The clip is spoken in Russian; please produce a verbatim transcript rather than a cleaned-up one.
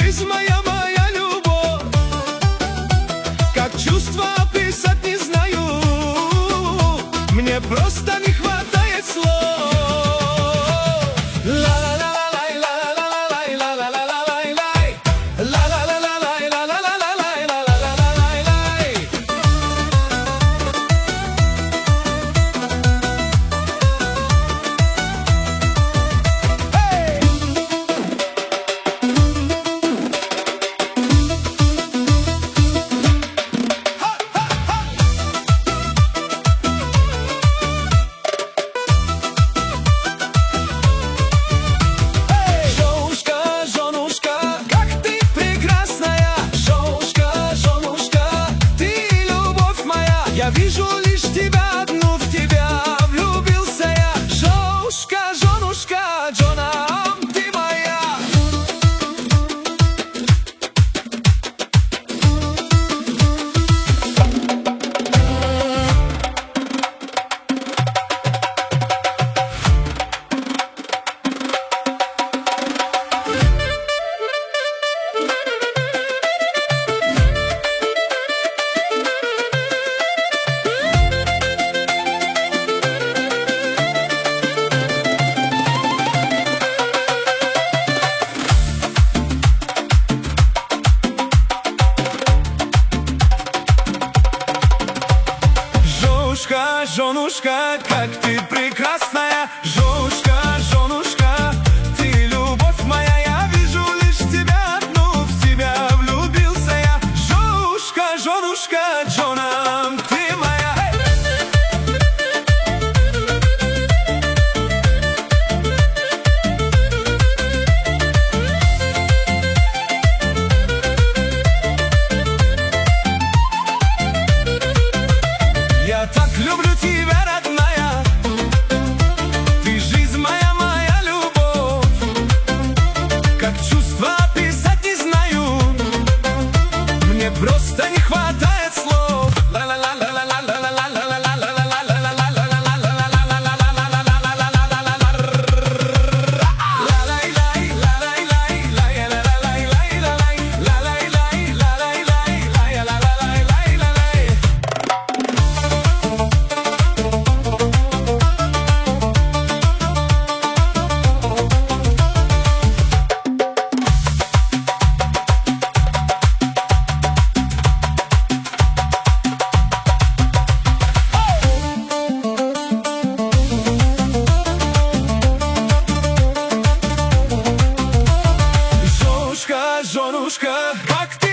жизнь моя, моя любовь. Как чувства описать не знаю, мне просто не хватает слов. Я вижу лишь тебя одну, в тебя влюбился я. Женушка, женушка, Джонам, ты моя. Женушка, женушка, как ты прекрасная. Женушка, женушка, ты любовь моя. Я вижу лишь тебя одну, в тебя влюбился я. Женушка, женушка, Джонам, ты моя. Я так люблю тебя, родная. Ты жизнь моя, моя любовь. Как чувства описать не знаю, мне просто не хватает слов. Женушка, как ты